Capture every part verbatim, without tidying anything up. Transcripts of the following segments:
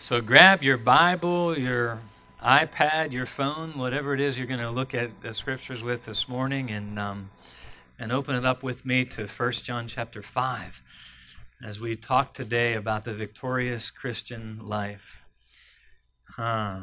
So grab your Bible, your iPad, your phone, whatever it is you're going to look at the scriptures with this morning, and um, and open it up with me to First John chapter five, as we talk today about the victorious Christian life. Huh.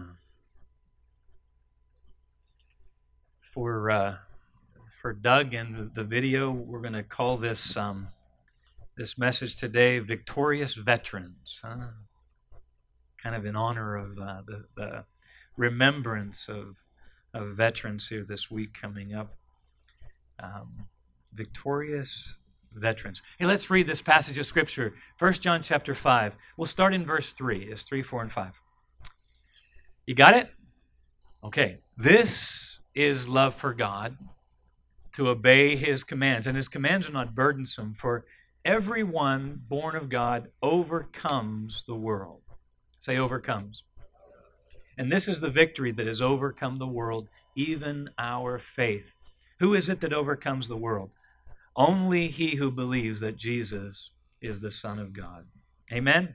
For uh, for Doug and the video, we're going to call this um, this message today "Victorious Veterans." Huh? Kind of in honor of uh, the, the remembrance of, of veterans here this week coming up. Um, victorious veterans. Hey, let's read this passage of Scripture. First John chapter five. We'll start in verse three. It's three, four, and five. You got it? Okay. This is love for God, to obey His commands. And His commands are not burdensome, for everyone born of God overcomes the world. Say overcomes. And this is the victory that has overcome the world, even our faith. Who is it that overcomes the world? Only he who believes that Jesus is the Son of God. Amen?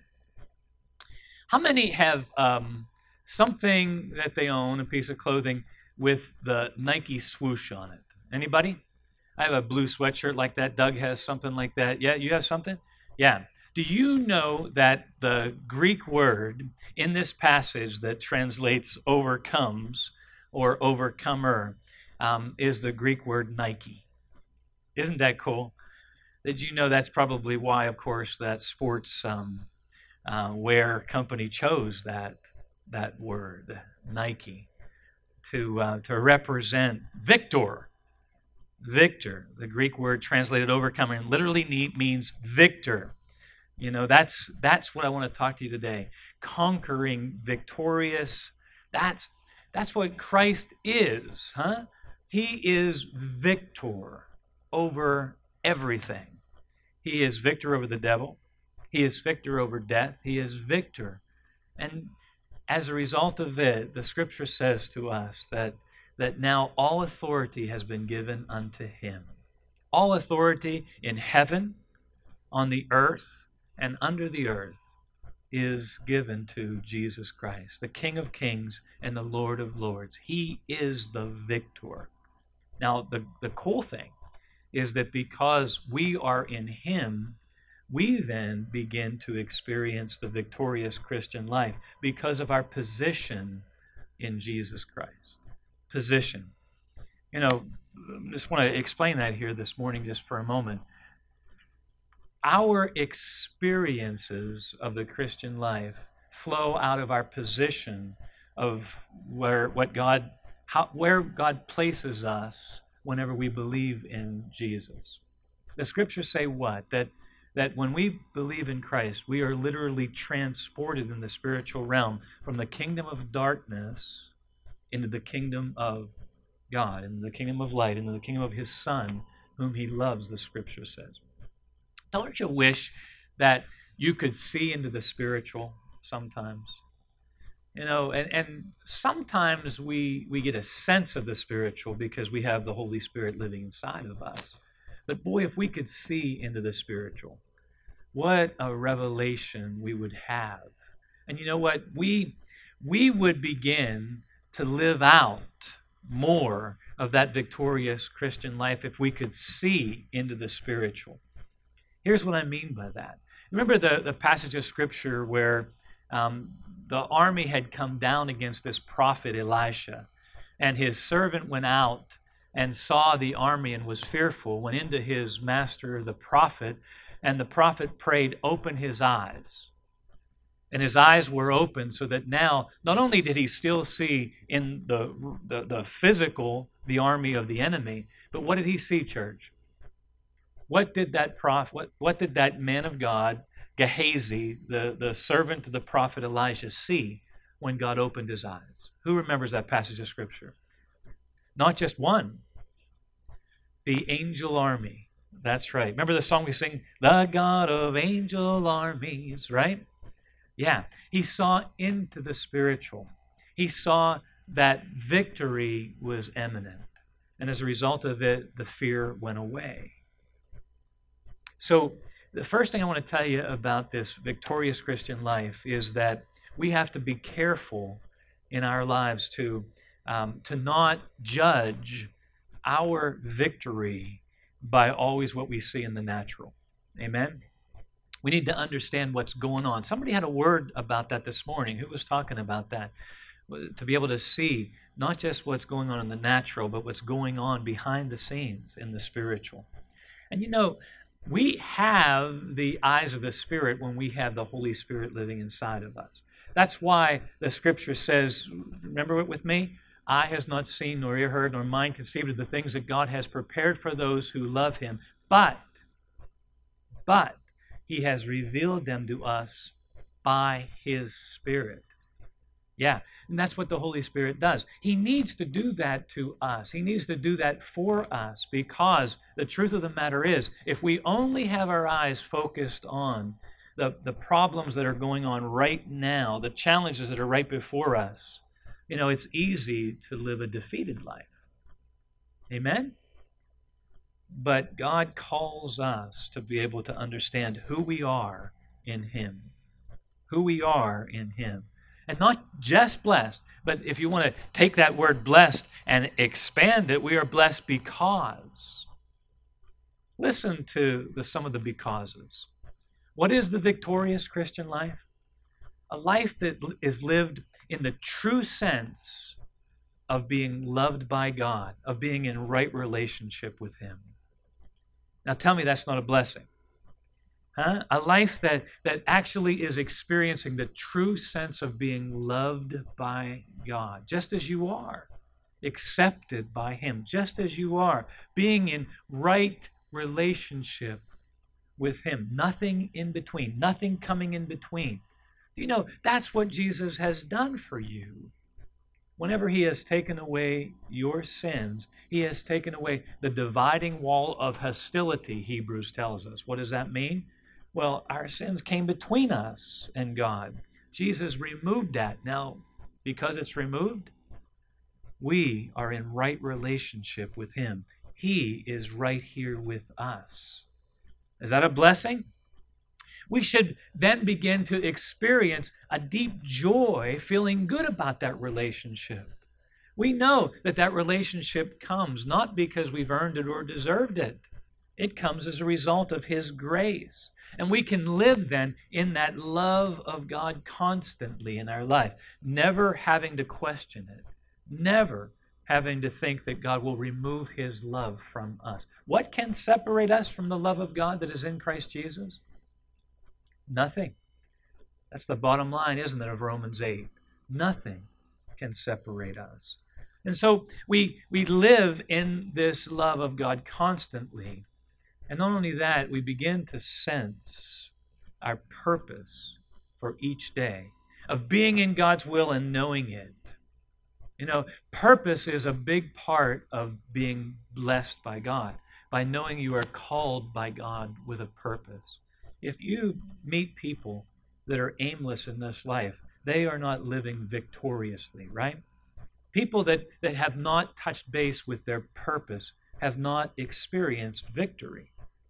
How many have um, something that they own, a piece of clothing, with the Nike swoosh on it? Anybody? I have a blue sweatshirt like that. Doug has something like that. Yeah, you have something? Yeah. Do you know that the Greek word in this passage that translates overcomes or overcomer um, is the Greek word Nike? Isn't that cool? Did you know that's probably why, of course, that sports um, uh, wear company chose that that word, Nike, to uh, to represent victor. Victor, the Greek word translated overcomer, literally means victor. You know, that's that's what I want to talk to you today. Conquering, victorious. That's that's what Christ is, huh? He is victor over everything. He is victor over the devil. He is victor over death. He is victor. And as a result of it, the Scripture says to us that, that now all authority has been given unto Him. All authority in heaven, on the earth, and under the earth is given to Jesus Christ, the King of Kings and the Lord of Lords. He is the victor. Now, the, the cool thing is that because we are in Him, we then begin to experience the victorious Christian life because of our position in Jesus Christ. Position. You know, I just want to explain that here this morning just for a moment. Our experiences of the Christian life flow out of our position of where what God, how, where God places us whenever we believe in Jesus. The Scriptures say what? That that when we believe in Christ, we are literally transported in the spiritual realm from the kingdom of darkness into the kingdom of God, into the kingdom of light, into the kingdom of His Son, whom He loves, the Scripture says. Don't you wish that you could see into the spiritual sometimes? You know, and, and sometimes we, we get a sense of the spiritual because we have the Holy Spirit living inside of us. But boy, if we could see into the spiritual, what a revelation we would have. And you know what? We, we would begin to live out more of that victorious Christian life if we could see into the spiritual. Here's what I mean by that. Remember the, the passage of Scripture where um, the army had come down against this prophet Elisha, and his servant went out and saw the army and was fearful, went into his master, the prophet, and the prophet prayed, "Open his eyes." And his eyes were open so that now, not only did he still see in the, the, the physical the army of the enemy, but what did he see, church? What did that prophet, what, what did that man of God, Gehazi, the, the servant of the prophet Elijah, see when God opened his eyes? Who remembers that passage of Scripture? Not just one. The angel army. That's right. Remember the song we sing, "The God of angel armies," right? Yeah. He saw into the spiritual. He saw that victory was imminent. And as a result of it, the fear went away. So the first thing I want to tell you about this victorious Christian life is that we have to be careful in our lives to, um, to not judge our victory by always what we see in the natural. Amen? We need to understand what's going on. Somebody had a word about that this morning. Who was talking about that? To be able to see not just what's going on in the natural, but what's going on behind the scenes in the spiritual. And you know, we have the eyes of the Spirit when we have the Holy Spirit living inside of us. That's why the Scripture says, remember it with me? Eye has not seen, nor ear heard, nor mind conceived of the things that God has prepared for those who love Him. But, but, He has revealed them to us by His Spirit. Yeah, and that's what the Holy Spirit does. He needs to do that to us. He needs to do that for us, because the truth of the matter is, if we only have our eyes focused on the, the problems that are going on right now, the challenges that are right before us, you know, it's easy to live a defeated life. Amen? But God calls us to be able to understand who we are in Him. Who we are in Him. And not just blessed, but if you want to take that word blessed and expand it, we are blessed because. Listen to the, some of the becauses. What is the victorious Christian life? A life that is lived in the true sense of being loved by God, of being in right relationship with Him. Now tell me that's not a blessing. Huh? A life that, that actually is experiencing the true sense of being loved by God, just as you are, accepted by Him, just as you are, being in right relationship with Him, nothing in between, nothing coming in between. You know, that's what Jesus has done for you. Whenever He has taken away your sins, He has taken away the dividing wall of hostility, Hebrews tells us. What does that mean? Well, our sins came between us and God. Jesus removed that. Now, because it's removed, we are in right relationship with Him. He is right here with us. Is that a blessing? We should then begin to experience a deep joy, feeling good about that relationship. We know that that relationship comes not because we've earned it or deserved it. It comes as a result of His grace. And we can live then in that love of God constantly in our life, never having to question it, never having to think that God will remove His love from us. What can separate us from the love of God that is in Christ Jesus? Nothing. That's the bottom line, isn't it, of Romans eight? Nothing can separate us. And so we, we live in this love of God constantly. And not only that, we begin to sense our purpose for each day of being in God's will and knowing it. You know, purpose is a big part of being blessed by God, by knowing you are called by God with a purpose. If you meet people that are aimless in this life, they are not living victoriously, right? People that, that have not touched base with their purpose have not experienced victory.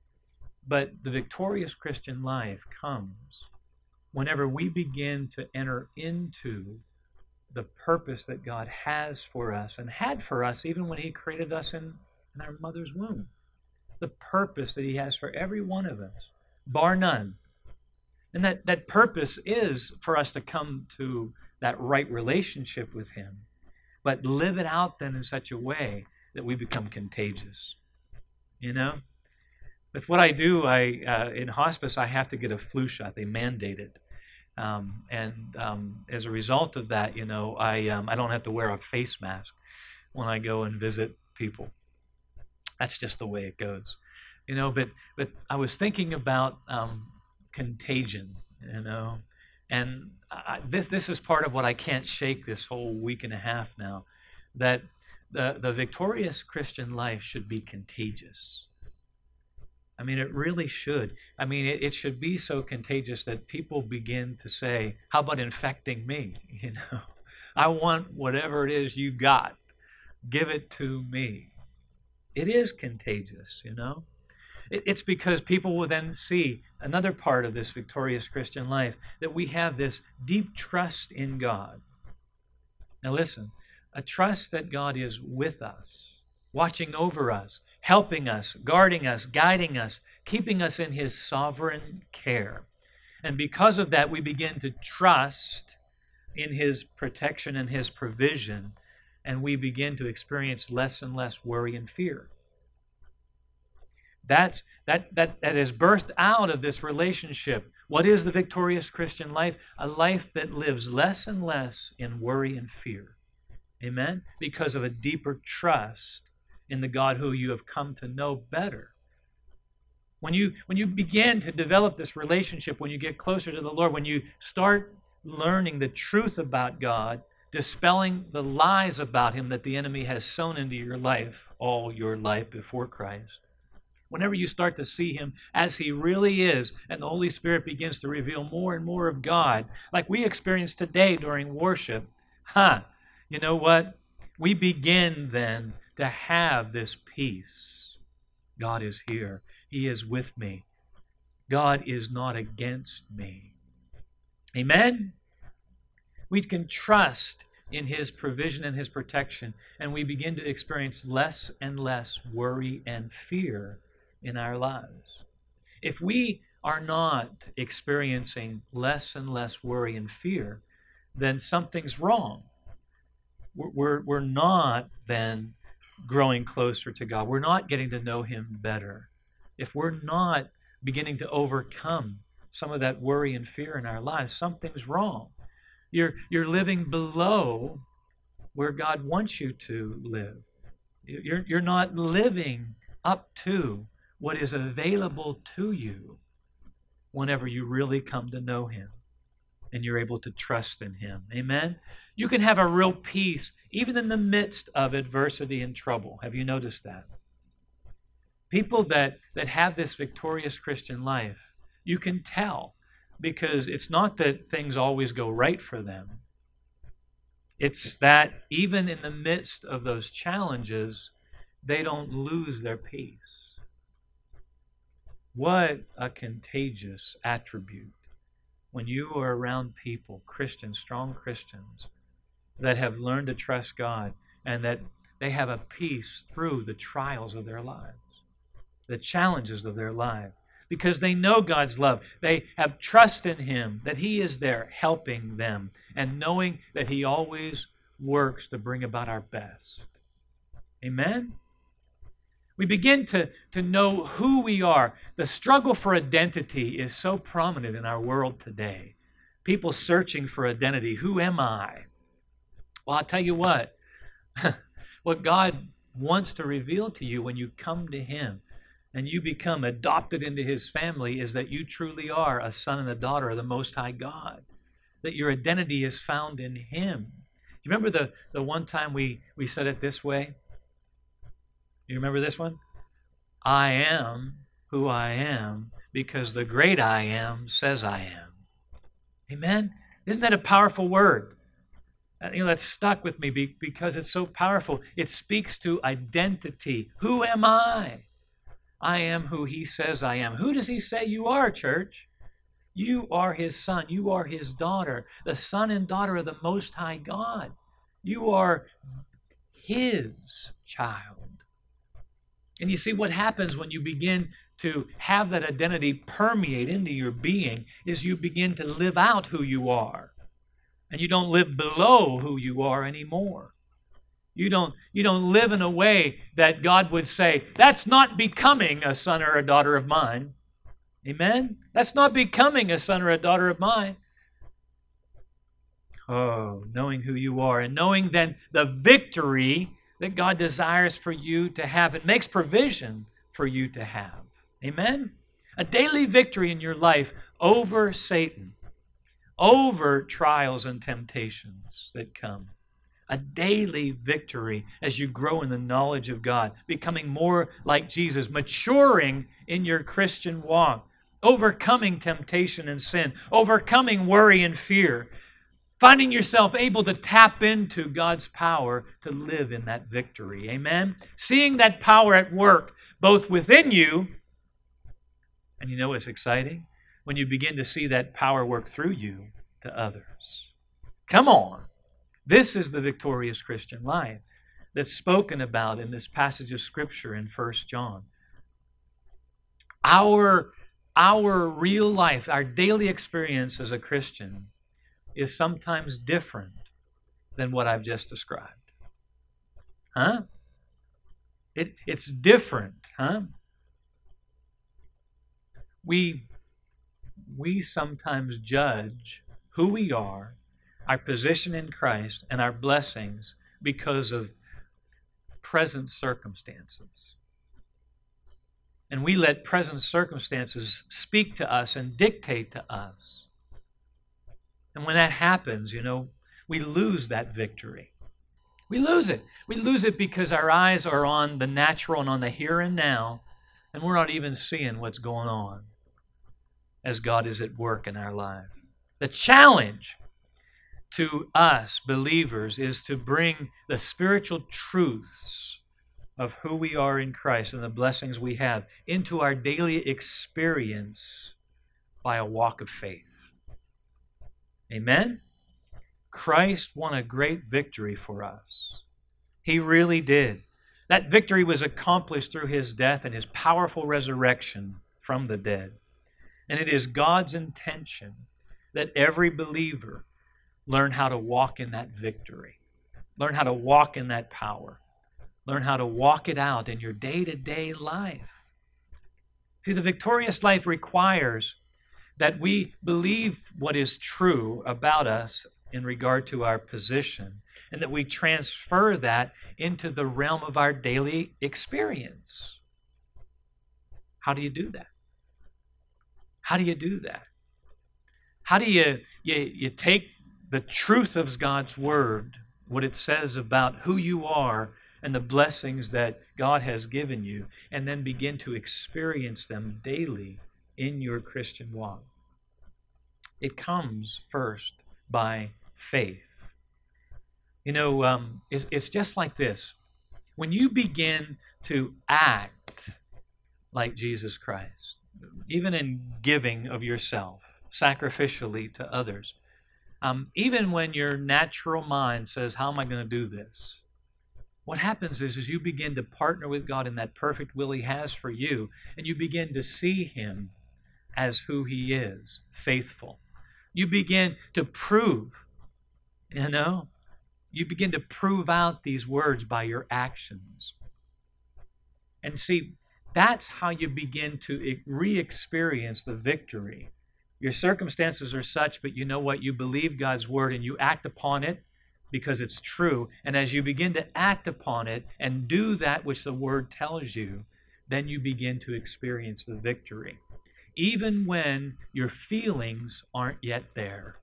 But the victorious Christian life comes whenever we begin to enter into the purpose that God has for us and had for us even when He created us in, in our mother's womb. The purpose that He has for every one of us, bar none. And that, that purpose is for us to come to that right relationship with Him, but live it out then in such a way that we become contagious. You know? With what I do, I uh, in hospice, I have to get a flu shot. They mandate it. Um, and um, as a result of that, you know, I um, I don't have to wear a face mask when I go and visit people. That's just the way it goes. You know, but but I was thinking about um, contagion, you know, and I, this this is part of what I can't shake this whole week and a half now, that the the victorious Christian life should be contagious. I mean, it really should. I mean, it, it should be so contagious that people begin to say, how about infecting me? You know, I want whatever it is you got. Give it to me. It is contagious, you know. It's because people will then see another part of this victorious Christian life, that we have this deep trust in God. Now listen, a trust that God is with us, watching over us, helping us, guarding us, guiding us, keeping us in His sovereign care. And because of that, we begin to trust in His protection and His provision, and we begin to experience less and less worry and fear. That's, that, that, that is birthed out of this relationship. What is the victorious Christian life? A life that lives less and less in worry and fear. Amen? Because of a deeper trust in the God who you have come to know better. When you, when you begin to develop this relationship, when you get closer to the Lord, when you start learning the truth about God, dispelling the lies about Him that the enemy has sown into your life all your life before Christ, whenever you start to see Him as He really is, and the Holy Spirit begins to reveal more and more of God, like we experienced today during worship, huh, you know what? We begin then to have this peace. God is here. He is with me. God is not against me. Amen? We can trust in His provision and His protection, and we begin to experience less and less worry and fear in our lives. If we are not experiencing less and less worry and fear, then something's wrong. We're, we're, we're not then growing closer to God. We're not getting to know Him better. If we're not beginning to overcome some of that worry and fear in our lives, something's wrong. You're, you're living below where God wants you to live. You're, you're not living up to what is available to you whenever you really come to know Him and you're able to trust in Him. Amen? You can have a real peace even in the midst of adversity and trouble. Have you noticed that? People that, that have this victorious Christian life, you can tell, because it's not that things always go right for them. It's that even in the midst of those challenges, they don't lose their peace. What a contagious attribute when you are around people, Christians, strong Christians, that have learned to trust God and that they have a peace through the trials of their lives, the challenges of their life, because they know God's love. They have trust in Him, that He is there helping them, and knowing that He always works to bring about our best. Amen? We begin to, to know who we are. The struggle for identity is so prominent in our world today. People searching for identity. Who am I? Well, I'll tell you what. What God wants to reveal to you when you come to Him and you become adopted into His family is that you truly are a son and a daughter of the Most High God. That your identity is found in Him. You remember the, the one time we, we said it this way? You remember this one? I am who I am because the great I am says I am. Amen? Isn't that a powerful word? You know, that's stuck with me because it's so powerful. It speaks to identity. Who am I? I am who He says I am. Who does He say you are, church? You are His son. You are His daughter, the son and daughter of the Most High God. You are His child. And you see what happens when you begin to have that identity permeate into your being is you begin to live out who you are. And you don't live below who you are anymore. You don't, you don't live in a way that God would say, that's not becoming a son or a daughter of mine. Amen? That's not becoming a son or a daughter of mine. Oh, knowing who you are and knowing then the victory that God desires for you to have and makes provision for you to have. Amen? A daily victory in your life over Satan, over trials and temptations that come. A daily victory as you grow in the knowledge of God, becoming more like Jesus, maturing in your Christian walk, overcoming temptation and sin, overcoming worry and fear, finding yourself able to tap into God's power to live in that victory. Amen? Seeing that power at work both within you And you know what's exciting? When you begin to see that power work through you to others. Come on. This is the victorious Christian life that's spoken about in this passage of Scripture in First John. Our, our real life, our daily experience as a Christian is sometimes different than what I've just described. Huh? It, it's different, huh? We, we sometimes judge who we are, our position in Christ, and our blessings because of present circumstances. And we let present circumstances speak to us and dictate to us. And when that happens, you know, we lose that victory. We lose it. We lose it because our eyes are on the natural and on the here and now, and we're not even seeing what's going on as God is at work in our life. The challenge to us believers is to bring the spiritual truths of who we are in Christ and the blessings we have into our daily experience by a walk of faith. Amen? Christ won a great victory for us. He really did. That victory was accomplished through His death and His powerful resurrection from the dead. And it is God's intention that every believer learn how to walk in that victory. Learn how to walk in that power. Learn how to walk it out in your day-to-day life. See, the victorious life requires that we believe what is true about us in regard to our position, and that we transfer that into the realm of our daily experience. How do you do that? How do you do that? How do you, you, you take the truth of God's Word, what it says about who you are and the blessings that God has given you, and then begin to experience them daily in your Christian walk? It comes first by faith. You know, um, it's, it's just like this. When you begin to act like Jesus Christ, even in giving of yourself, sacrificially to others, um, even when your natural mind says, how am I going to do this? What happens is, is you begin to partner with God in that perfect will He has for you, and you begin to see Him as who He is, faithful. You begin to prove, you know, you begin to prove out these words by your actions. And see, that's how you begin to re-experience the victory. Your circumstances are such, but you know what? You believe God's Word and you act upon it because it's true. And as you begin to act upon it and do that which the Word tells you, then you begin to experience the victory, even when your feelings aren't yet there.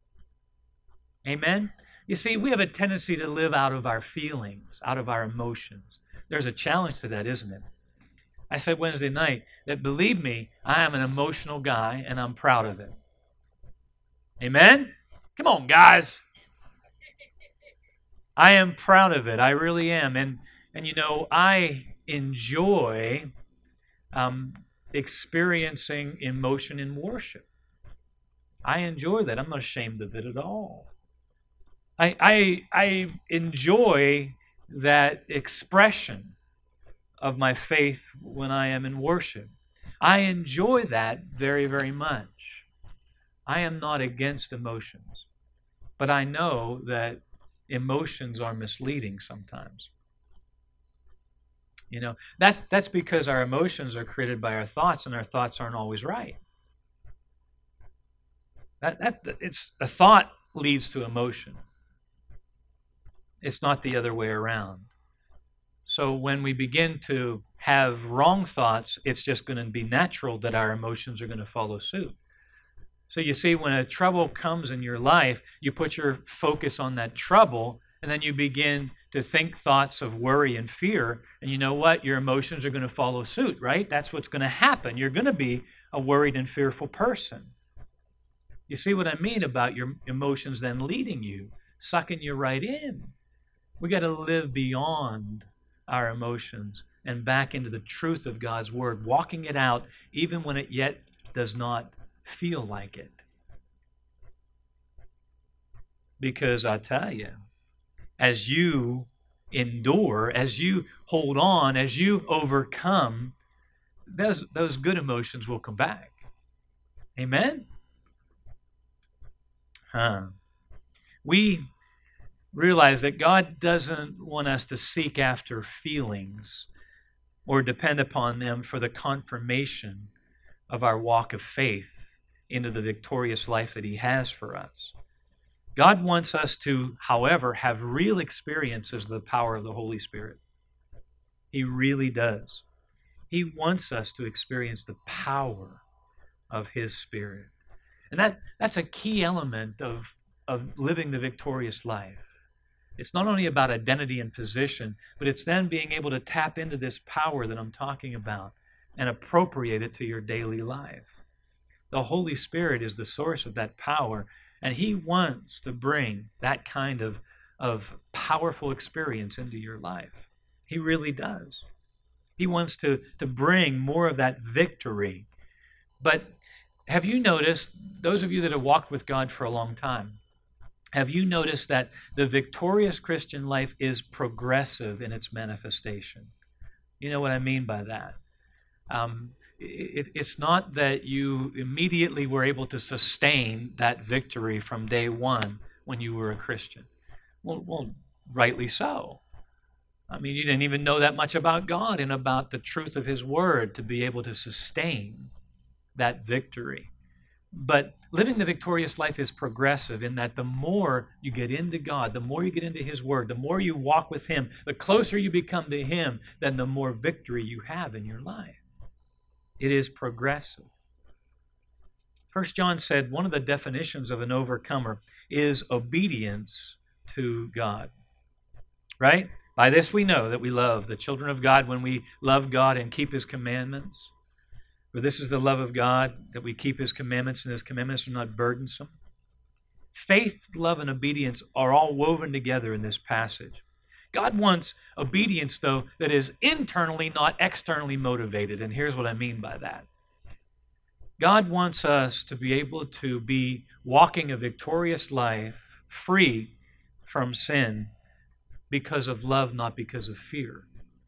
Amen? You see, we have a tendency to live out of our feelings, out of our emotions. There's a challenge to that, isn't it? I said Wednesday night that, believe me, I am an emotional guy and I'm proud of it. Amen? Come on, guys. I am proud of it. I really am. And, and you know, I enjoy um, experiencing emotion in worship. I enjoy that. I'm not ashamed of it at all. I, I, I enjoy that expression of my faith when I am in worship. I enjoy that very, very much. I am not against emotions, but I know that emotions are misleading sometimes. You know, that's, that's because our emotions are created by our thoughts, and our thoughts aren't always right. That, that's, it's, a thought leads to emotion. It's not the other way around. So when we begin to have wrong thoughts, it's just going to be natural that our emotions are going to follow suit. So you see, when a trouble comes in your life, you put your focus on that trouble, and then you begin to think thoughts of worry and fear. And you know what? Your emotions are going to follow suit, right? That's what's going to happen. You're going to be a worried and fearful person. You see what I mean about your emotions then leading you, sucking you right in. We got to live beyond our emotions and back into the truth of God's Word, walking it out even when it yet does not feel like it. Because I tell you, as you endure, as you hold on, as you overcome, those, those good emotions will come back. Amen? Huh. We realize that God doesn't want us to seek after feelings or depend upon them for the confirmation of our walk of faith into the victorious life that He has for us. God wants us to, however, have real experiences of the power of the Holy Spirit. He really does. He wants us to experience the power of His Spirit. And that, that's a key element of, of living the victorious life. It's not only about identity and position, but it's then being able to tap into this power that I'm talking about and appropriate it to your daily life. The Holy Spirit is the source of that power, and He wants to bring that kind of, of powerful experience into your life. He really does. He wants to, to bring more of that victory. But have you noticed, those of you that have walked with God for a long time, have you noticed that the victorious Christian life is progressive in its manifestation? You know what I mean by that? Um, it, it's not that you immediately were able to sustain that victory from day one when you were a Christian. Well, well, rightly so. I mean, you didn't even know that much about God and about the truth of His Word to be able to sustain that victory. But living the victorious life is progressive in that the more you get into God, the more you get into His Word, the more you walk with Him, the closer you become to Him, then the more victory you have in your life. It is progressive. First John said one of the definitions of an overcomer is obedience to God. Right? By this we know that we love the children of God when we love God and keep His commandments. For this is the love of God, that we keep His commandments, and His commandments are not burdensome. Faith, love, and obedience are all woven together in this passage. God wants obedience, though, that is internally, not externally motivated. And here's what I mean by that. God wants us to be able to be walking a victorious life, free from sin, because of love, not because of fear.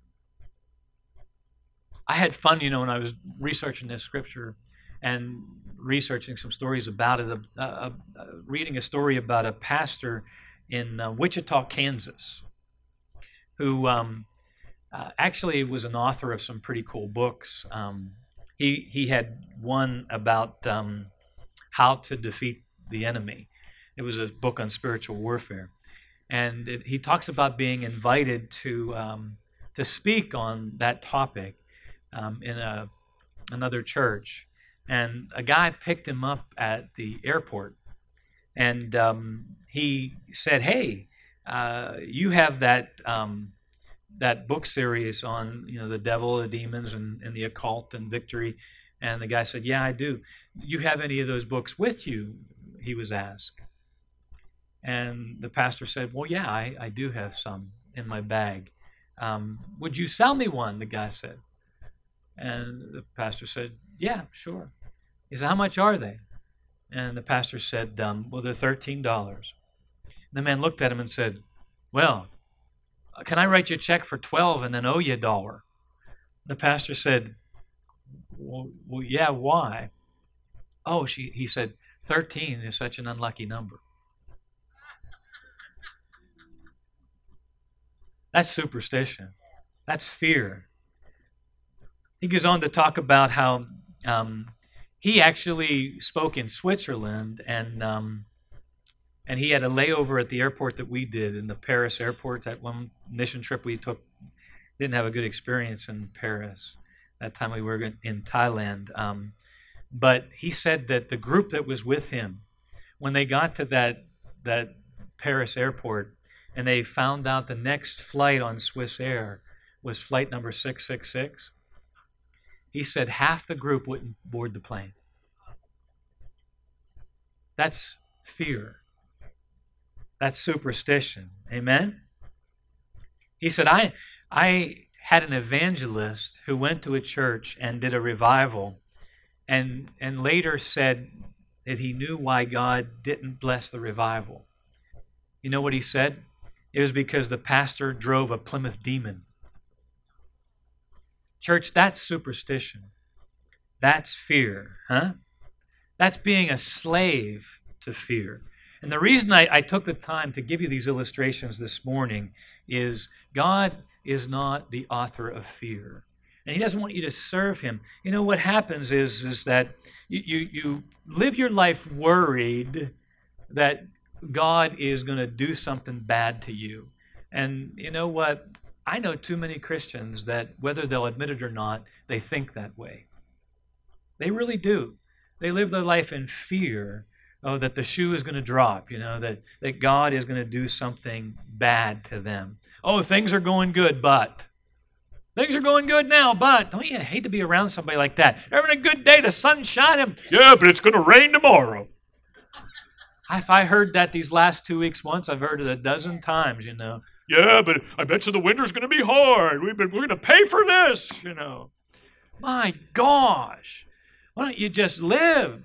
I had fun, you know, when I was researching this scripture and researching some stories about it, uh, uh, uh, reading a story about a pastor in uh, Wichita, Kansas, who um, uh, actually was an author of some pretty cool books. Um, he he had one about um, how to defeat the enemy. It was a book on spiritual warfare. And it, he talks about being invited to um, to speak on that topic um, in a another church. And a guy picked him up at the airport, and um, he said, "Hey, uh, you have that um, that book series on you know the devil, the demons, and, and the occult and victory." And the guy said, "Yeah, I do. You have any of those books with you?" He was asked. And the pastor said, "Well, yeah, I, I do have some in my bag. Um, would you sell me one?" The guy said. And the pastor said, "Yeah, sure." He said, "How much are they?" And the pastor said, um, "Well, they're thirteen dollars. The man looked at him and said, "Well, can I write you a check for twelve and then owe you a dollar?" The pastor said, well, well, yeah, why?" "Oh," she, he said, thirteen is such an unlucky number." That's superstition. That's fear. He goes on to talk about how um, he actually spoke in Switzerland, and um, and he had a layover at the airport that we did in the Paris airport. That one mission trip we took, didn't have a good experience in Paris. That time we were in Thailand. Um, but he said that the group that was with him, when they got to that that Paris airport, and they found out the next flight on Swiss Air was flight number six six six. He said half the group wouldn't board the plane. That's fear. That's superstition. Amen? He said, I, I had an evangelist who went to a church and did a revival and, and later said that he knew why God didn't bless the revival. You know what he said? It was because the pastor drove a Plymouth demon. Church, that's superstition. That's fear, huh? That's being a slave to fear. And the reason I, I took the time to give you these illustrations this morning is God is not the author of fear. And He doesn't want you to serve Him. You know, what happens is, is that you, you, you live your life worried that God is going to do something bad to you. And you know what? I know too many Christians that, whether they'll admit it or not, they think that way. They really do. They live their life in fear, oh, that the shoe is going to drop, you know, that, that God is going to do something bad to them. Oh, things are going good, but. Things are going good now, but. Don't you hate to be around somebody like that? They're having a good day, the sun's shining. Yeah, but it's going to rain tomorrow. If I heard that these last two weeks once, I've heard it a dozen times, you know. Yeah, but I bet you the winter's going to be hard. We've been, we're going to pay for this, you know. My gosh. Why don't you just live?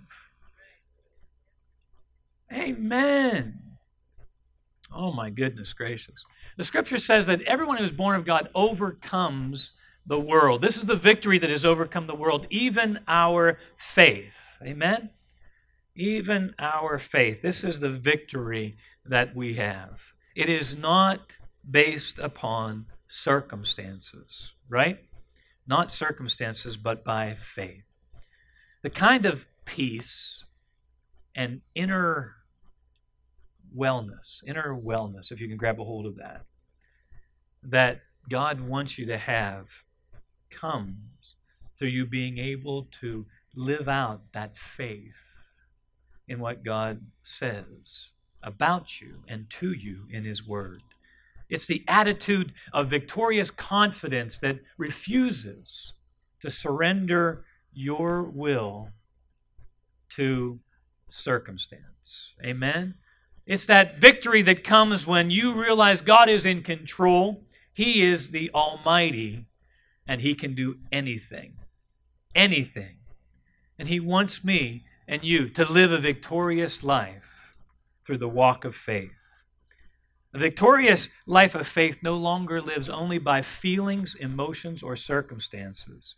Amen. Oh, my goodness gracious. The Scripture says that everyone who is born of God overcomes the world. This is the victory that has overcome the world, even our faith. Amen? Even our faith. This is the victory that we have. It is not based upon circumstances, right? Not circumstances, but by faith. The kind of peace and inner wellness, inner wellness, if you can grab a hold of that, that God wants you to have comes through you being able to live out that faith in what God says about you and to you in His Word. It's the attitude of victorious confidence that refuses to surrender your will to circumstance. Amen? It's that victory that comes when you realize God is in control. He is the Almighty, and He can do anything. Anything. And He wants me and you to live a victorious life through the walk of faith. A victorious life of faith no longer lives only by feelings, emotions, or circumstances.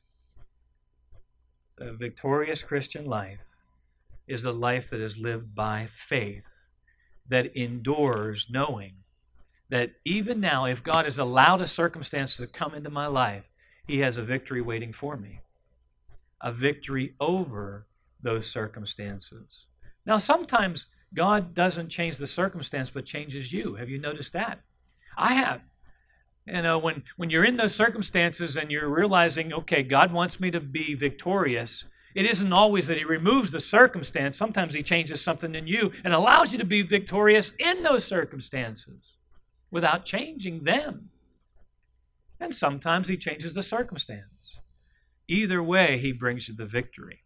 A victorious Christian life is a life that is lived by faith, that endures knowing that even now, if God has allowed a circumstance to come into my life, He has a victory waiting for me. A victory over those circumstances. Now, sometimes God doesn't change the circumstance, but changes you. Have you noticed that? I have. You know, when, when you're in those circumstances and you're realizing, okay, God wants me to be victorious, it isn't always that He removes the circumstance. Sometimes He changes something in you and allows you to be victorious in those circumstances without changing them. And sometimes He changes the circumstance. Either way, He brings you the victory.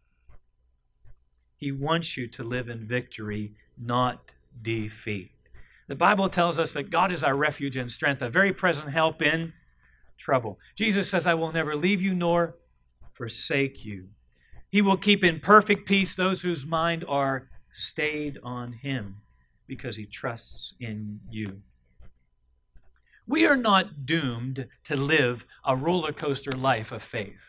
He wants you to live in victory, not defeat. The Bible tells us that God is our refuge and strength, a very present help in trouble. Jesus says, I will never leave you nor forsake you. He will keep in perfect peace those whose mind are stayed on Him because He trusts in you. We are not doomed to live a roller coaster life of faith.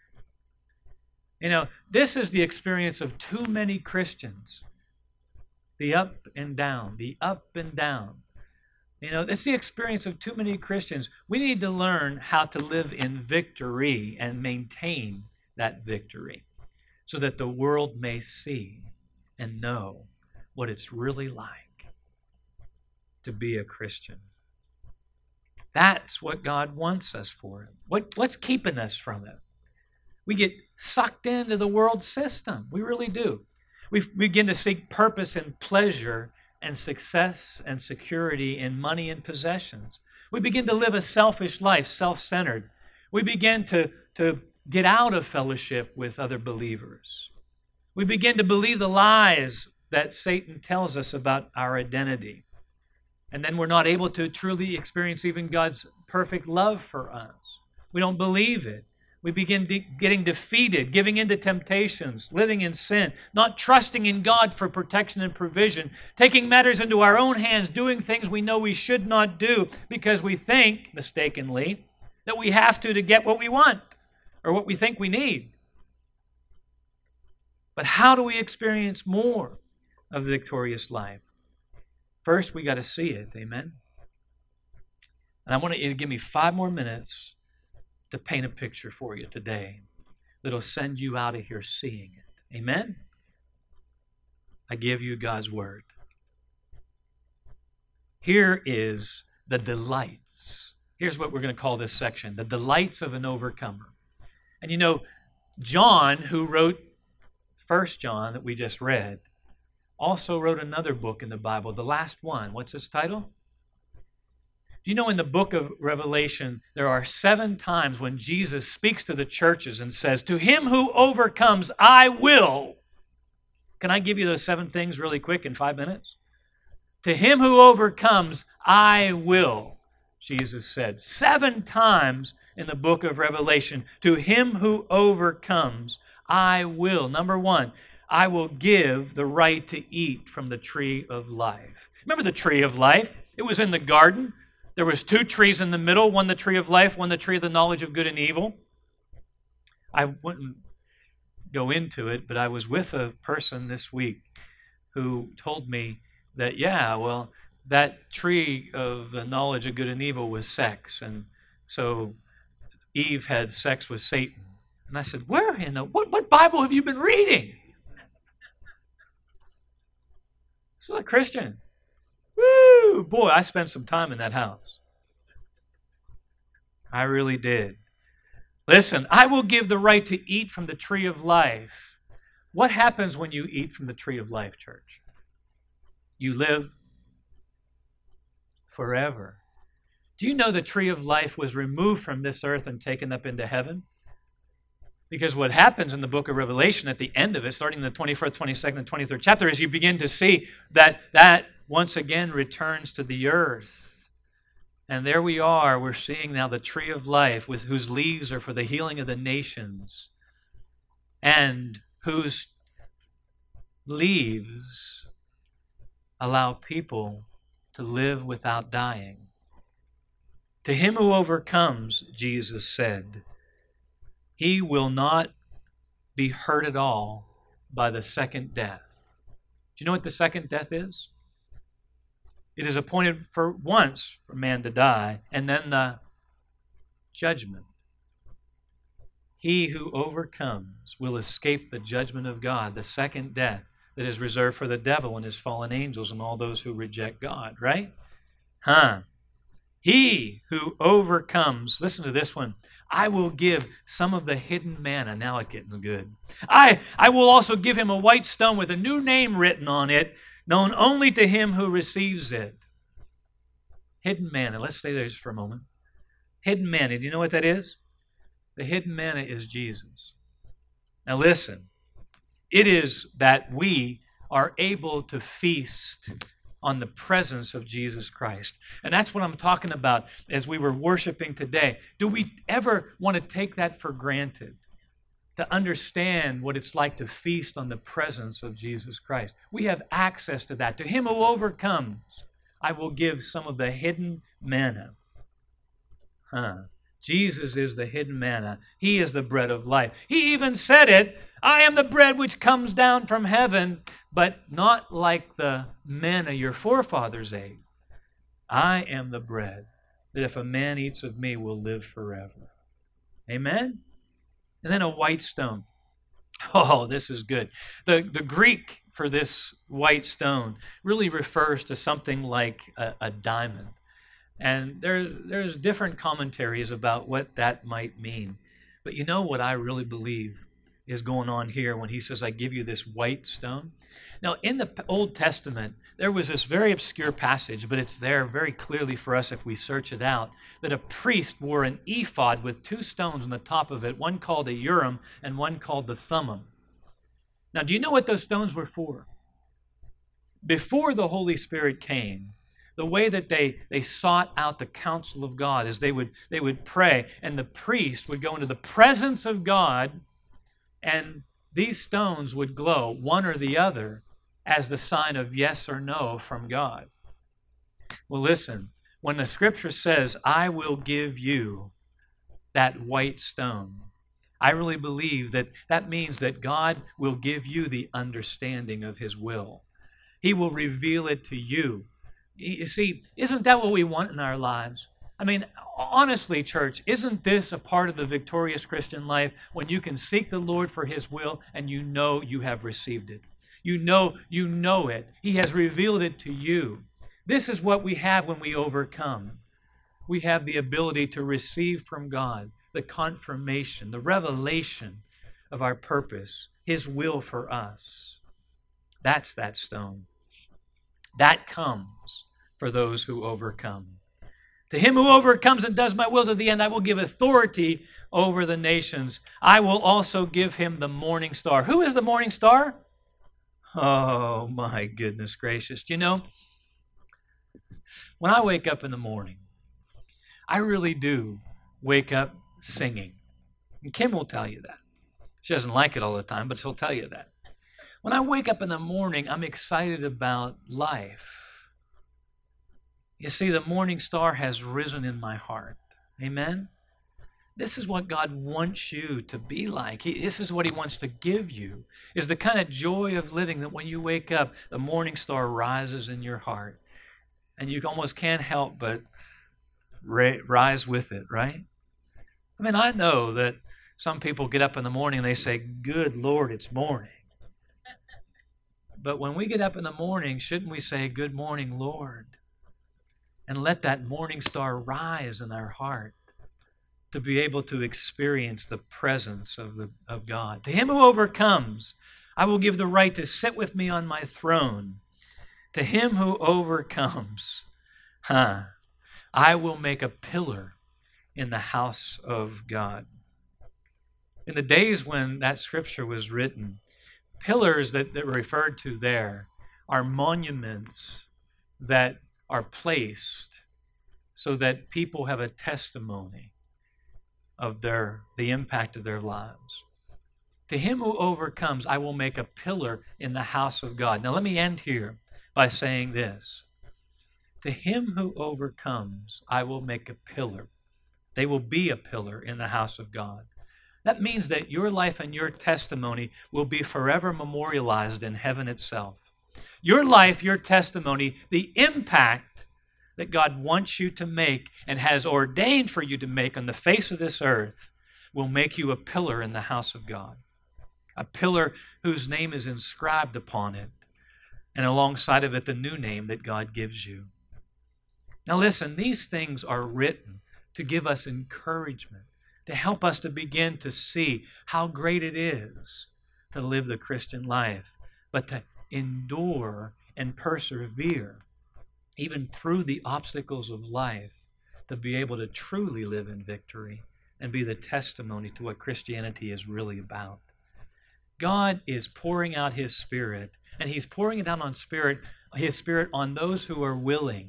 You know, this is the experience of too many Christians. The up and down, the up and down. You know, it's the experience of too many Christians. We need to learn how to live in victory and maintain that victory so that the world may see and know what it's really like to be a Christian. That's what God wants us for. What, what's keeping us from it? We get sucked into the world system. We really do. We begin to seek purpose and pleasure and success and security in money and possessions. We begin to live a selfish life, self-centered. We begin to, to get out of fellowship with other believers. We begin to believe the lies that Satan tells us about our identity. And then we're not able to truly experience even God's perfect love for us. We don't believe it. We begin de- getting defeated, giving in to temptations, living in sin, not trusting in God for protection and provision, taking matters into our own hands, doing things we know we should not do because we think, mistakenly, that we have to to get what we want or what we think we need. But how do we experience more of the victorious life? First, we got to see it. Amen? And I want you to give me five more minutes to paint a picture for you today that'll send you out of here seeing it. Amen? I give you God's Word. Here is the delights. Here's what we're going to call this section, the delights of an overcomer. And you know, John, who wrote First John that we just read, also wrote another book in the Bible, the last one. What's its title? Do you know in the book of Revelation, there are seven times when Jesus speaks to the churches and says, to him who overcomes, I will. Can I give you those seven things really quick in five minutes? To him who overcomes, I will, Jesus said. Seven times in the book of Revelation, to him who overcomes, I will. Number one, I will give the right to eat from the tree of life. Remember the tree of life? It was in the garden. There was two trees in the middle, one the tree of life, one the tree of the knowledge of good and evil. I wouldn't go into it, but I was with a person this week who told me that, yeah, well, that tree of the knowledge of good and evil was sex. And so Eve had sex with Satan. And I said, where in the, what, what Bible have you been reading? This is a Christian. Woo! Boy, I spent some time in that house. I really did. Listen, I will give the right to eat from the tree of life. What happens when you eat from the tree of life, church? You live forever. Do you know the tree of life was removed from this earth and taken up into heaven? Because what happens in the book of Revelation at the end of it, starting in the twenty-first, twenty-second, and twenty-third chapter, is you begin to see that that once again returns to the earth. And there we are, we're seeing now the tree of life, with whose leaves are for the healing of the nations, and whose leaves allow people to live without dying. To him who overcomes, Jesus said, he will not be hurt at all by the second death. Do you know what the second death is? It is appointed for once for man to die, and then the judgment. He who overcomes will escape the judgment of God, the second death that is reserved for the devil and his fallen angels and all those who reject God, right? Huh. He who overcomes, listen to this one, I will give some of the hidden manna. Now it's getting good. I, I will also give him a white stone with a new name written on it, known only to him who receives it. Hidden manna. Let's stay there just for a moment. Hidden manna. Do you know what that is? The hidden manna is Jesus. Now listen. It is that we are able to feast on the presence of Jesus Christ. And that's what I'm talking about as we were worshiping today. Do we ever want to take that for granted? To understand what it's like to feast on the presence of Jesus Christ. We have access to that. To him who overcomes, I will give some of the hidden manna. Huh. Jesus is the hidden manna. He is the bread of life. He even said it, I am the bread which comes down from heaven, but not like the manna your forefathers ate. I am the bread that if a man eats of me will live forever. Amen? And then a white stone. Oh, this is good. The, the Greek for this white stone really refers to something like a, a diamond. And there, there's different commentaries about what that might mean. But you know what I really believe is going on here when he says, I give you this white stone? Now, in the Old Testament, there was this very obscure passage, but it's there very clearly for us if we search it out, that a priest wore an ephod with two stones on the top of it, one called a Urim and one called the Thummim. Now, do you know what those stones were for? Before the Holy Spirit came, the way that they, they sought out the counsel of God is they would, they would pray, and the priest would go into the presence of God, and these stones would glow, one or the other, as the sign of yes or no from God. Well, listen, when the Scripture says, I will give you that white stone, I really believe that that means that God will give you the understanding of His will. He will reveal it to you. You see, isn't that what we want in our lives? I mean, honestly, church, isn't this a part of the victorious Christian life when you can seek the Lord for His will and you know you have received it? You know, you know it. He has revealed it to you. This is what we have when we overcome. We have the ability to receive from God the confirmation, the revelation of our purpose, His will for us. That's that stone. That comes for those who overcome. To him who overcomes and does my will to the end, I will give authority over the nations. I will also give him the morning star. Who is the morning star? Oh, my goodness gracious. You know, when I wake up in the morning, I really do wake up singing. And Kim will tell you that. She doesn't like it all the time, but she'll tell you that. When I wake up in the morning, I'm excited about life. You see, the morning star has risen in my heart. Amen? This is what God wants you to be like. He, this is what He wants to give you, is the kind of joy of living that when you wake up, the morning star rises in your heart. And you almost can't help but ra- rise with it, right? I mean, I know that some people get up in the morning and they say, good Lord, it's morning. But when we get up in the morning, shouldn't we say, good morning, Lord? And let that morning star rise in our heart to be able to experience the presence of, the, of God. To him who overcomes, I will give the right to sit with me on my throne. To him who overcomes, huh, I will make a pillar in the house of God. In the days when that scripture was written, pillars that, that were referred to there are monuments that are placed so that people have a testimony of their the impact of their lives. To him who overcomes, I will make a pillar in the house of God. Now let me end here by saying this. To him who overcomes, I will make a pillar. They will be a pillar in the house of God. That means that your life and your testimony will be forever memorialized in heaven itself. Your life, your testimony, the impact that God wants you to make and has ordained for you to make on the face of this earth will make you a pillar in the house of God. A pillar whose name is inscribed upon it, and alongside of it the new name that God gives you. Now listen, these things are written to give us encouragement, to help us to begin to see how great it is to live the Christian life, but to endure and persevere even through the obstacles of life, to be able to truly live in victory and be the testimony to what Christianity is really about. God is pouring out His Spirit, and He's pouring it out on Spirit, His Spirit on those who are willing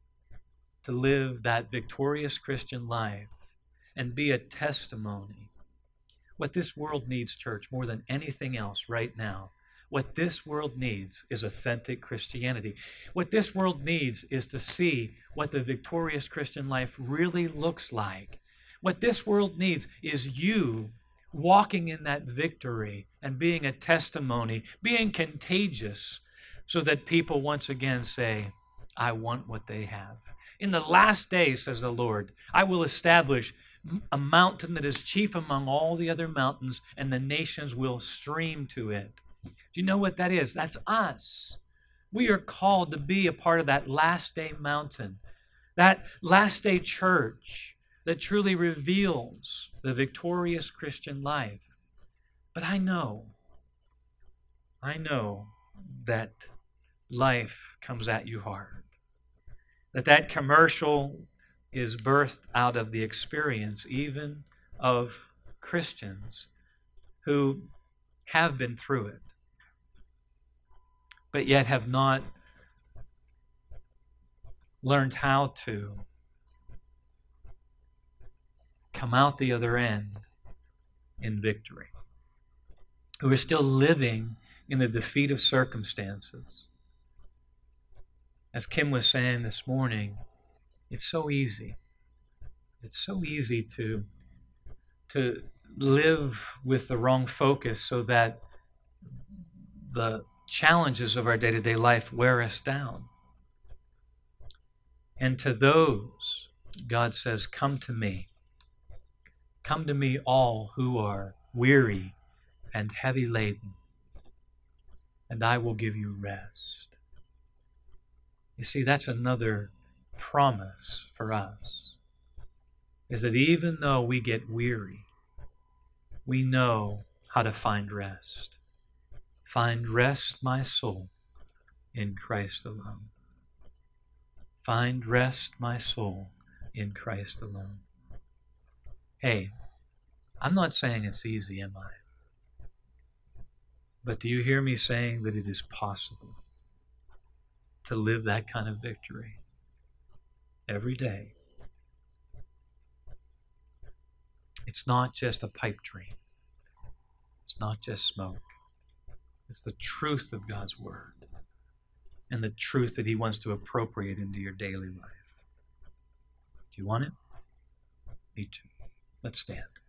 to live that victorious Christian life and be a testimony. What this world needs, church, more than anything else right now, what this world needs is authentic Christianity. What this world needs is to see what the victorious Christian life really looks like. What this world needs is you walking in that victory and being a testimony, being contagious, so that people once again say, I want what they have. In the last days, says the Lord, I will establish a mountain that is chief among all the other mountains, and the nations will stream to it. Do you know what that is? That's us. We are called to be a part of that last day mountain, that last day church that truly reveals the victorious Christian life. But I know, I know that life comes at you hard. That that commercial is birthed out of the experience even of Christians who have been through it, but yet have not learned how to come out the other end in victory, who are still living in the defeat of circumstances. As Kim was saying this morning, it's so easy. It's so easy to, to live with the wrong focus so that the challenges of our day-to-day life wear us down. And to those, God says, come to me. Come to me all who are weary and heavy laden, and I will give you rest. You see, that's another promise for us, is that even though we get weary, we know how to find rest. Find rest, my soul, in Christ alone. Find rest, my soul, in Christ alone. Hey, I'm not saying it's easy, am I? But do you hear me saying that it is possible to live that kind of victory every day? It's not just a pipe dream. It's not just smoke. It's the truth of God's Word and the truth that He wants to appropriate into your daily life. Do you want it? Me too. Let's stand.